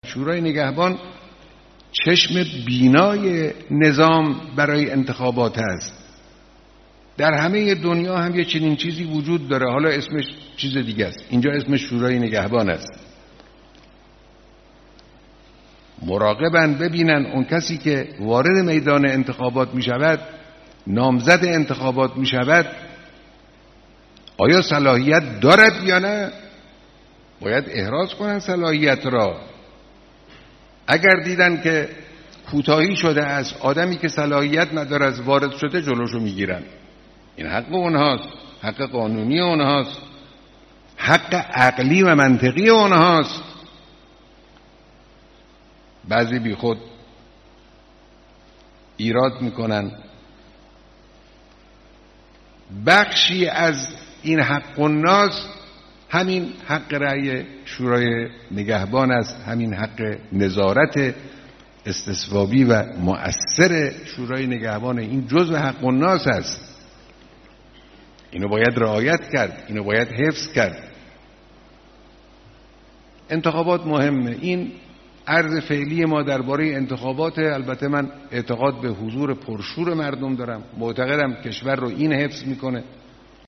شورای نگهبان چشم بینای نظام برای انتخابات است. در همه دنیا هم یه چنین چیزی وجود داره، حالا اسمش چیز دیگه است، اینجا اسمش شورای نگهبان است. مراقبن ببینن اون کسی که وارد میدان انتخابات می شود، نامزد انتخابات می شود، آیا صلاحیت دارد یا نه. باید احراز کنن صلاحیت را. اگر دیدن که کوتاهی شده از آدمی که صلاحیت نداره از وارد شده، جلوشو میگیرن. این حق اونهاست، حق قانونی اونهاست، حق عقلی و منطقی اونهاست. بعضی بی خود ایراد میکنن. بخشی از این حق الناس همین حق رأی شورای نگهبان است، همین حق نظارت استصوابی و مؤثر شورای نگهبان. این جزء حق الناس است، اینو باید رعایت کرد، اینو باید حفظ کرد. انتخابات مهمه. این عرض فعلی ما درباره انتخابات. البته من اعتقاد به حضور پرشور مردم دارم، معتقدم کشور رو این حفظ میکنه.